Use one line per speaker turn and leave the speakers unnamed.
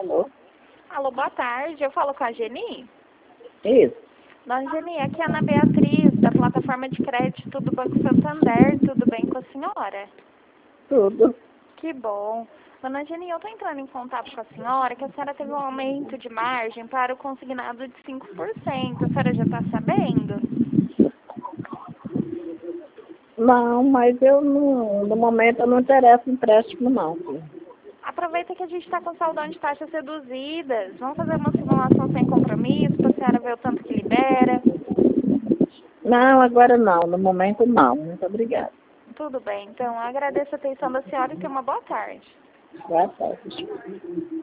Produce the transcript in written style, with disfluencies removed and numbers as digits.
Alô?
Alô, boa tarde. Eu falo com a Geni?
Isso.
Dona Geni, aqui é a Ana Beatriz, da plataforma de crédito do Banco Santander. Tudo bem com a senhora?
Tudo.
Que bom. Dona Geni, eu estou entrando em contato com a senhora que a senhora teve um aumento de margem para o consignado de 5%. A senhora já está sabendo?
Não, mas eu não, no momento eu não interesso em empréstimo não, filho.
Aproveita que a gente está com saudão de taxas reduzidas. Vamos fazer uma simulação sem compromisso para a senhora ver o tanto que libera.
Não, agora não, no momento não. Muito obrigada.
Tudo bem, então agradeço a atenção da senhora e tenha uma boa tarde.
Boa tarde.